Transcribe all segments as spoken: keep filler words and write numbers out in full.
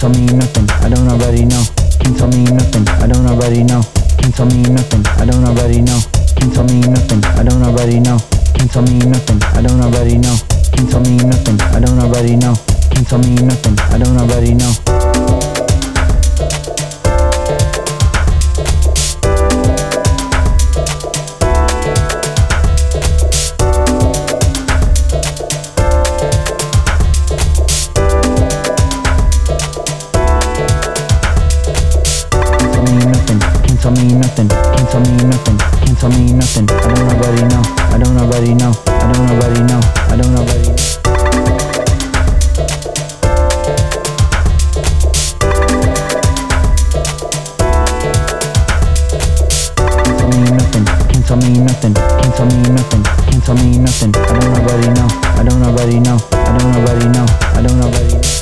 tell me nothing, I don't already know. Can't tell me nothing, I don't already know. Can't tell me nothing, I don't already know. Can't tell me nothing, I don't already know. Can't tell me nothing, I don't already know. Can't tell me nothing, I don't already know. Can't tell me nothing, I don't already know. Tell me nothing, can't tell me nothing, can't tell me nothing, I don't already know, I don't already know, I don't already know, I don't already know. Can't tell me nothing, can't tell me nothing, can't tell me nothing, I don't already know, I don't already know, I don't already know, I don't already know.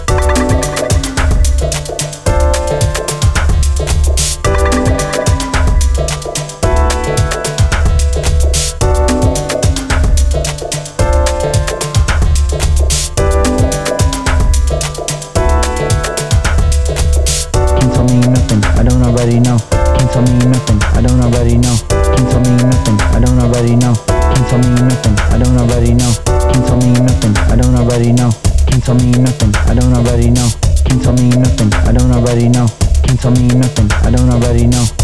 I don't already know. Can't tell me nothing, I don't already know. Can't tell me nothing, I don't already know. Can't tell me nothing, I don't already know. Can't tell me nothing, I don't already know. Can't tell me nothing, I don't already know. Can't tell me nothing, I don't already know. Can't tell me nothing, I don't already know.